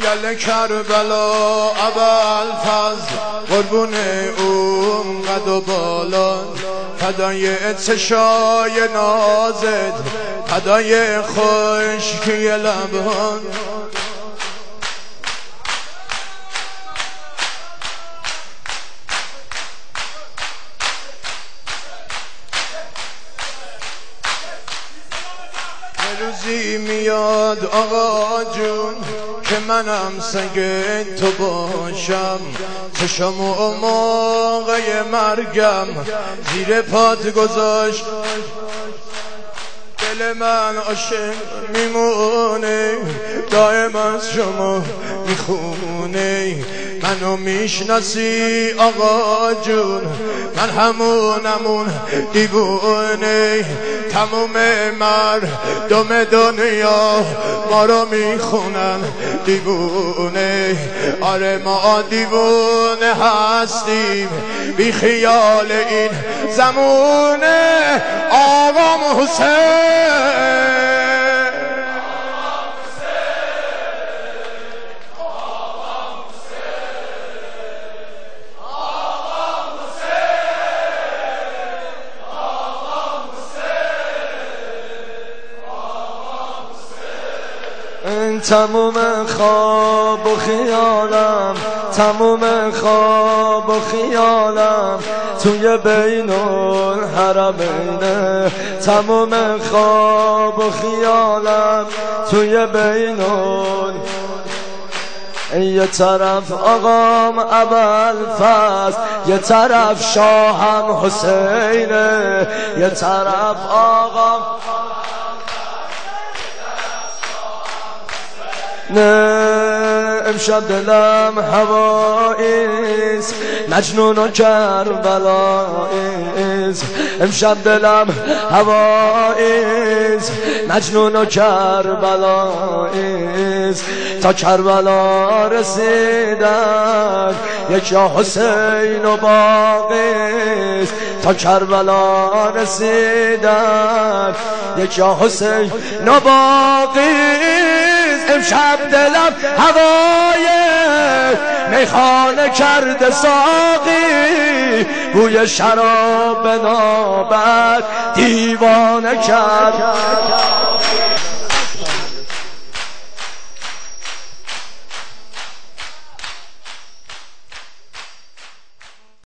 گل کربلا اول فضل قربون اون قد و بالا فدای چشای نازت فدای خشکی لبان روزی میاد آقا جون که منم سنگ تو باشم چشم و موقع مرگم زیر پات گذاشت دل من عاشق میمونه دائم از شما میخونه منو میشناسی آقا جون من همون دیوونه تموم مردم دنیا ما رو میخونن دیوونه آره ما دیوونه هستیم بی خیال این زمونه آقا حسین تموم خواب و خیالم تموم خواب و خیالم توی بین الحرمینه تموم خواب و خیالم توی بین یه طرف آقام ابوالفضل یه طرف شاهم حسینه یه طرف آقام نه امشب دلم هواییست مجنون و کربلاییست امشب دلم هواییست مجنون و کربلاییست تا کربلا رسیدن یکا حسین و باقیست تا کربلا رسیدن یکا حسین و باقیست امشب دلم هوای میخانه کرده ساقی بوی شراب نابد دیوانه کرد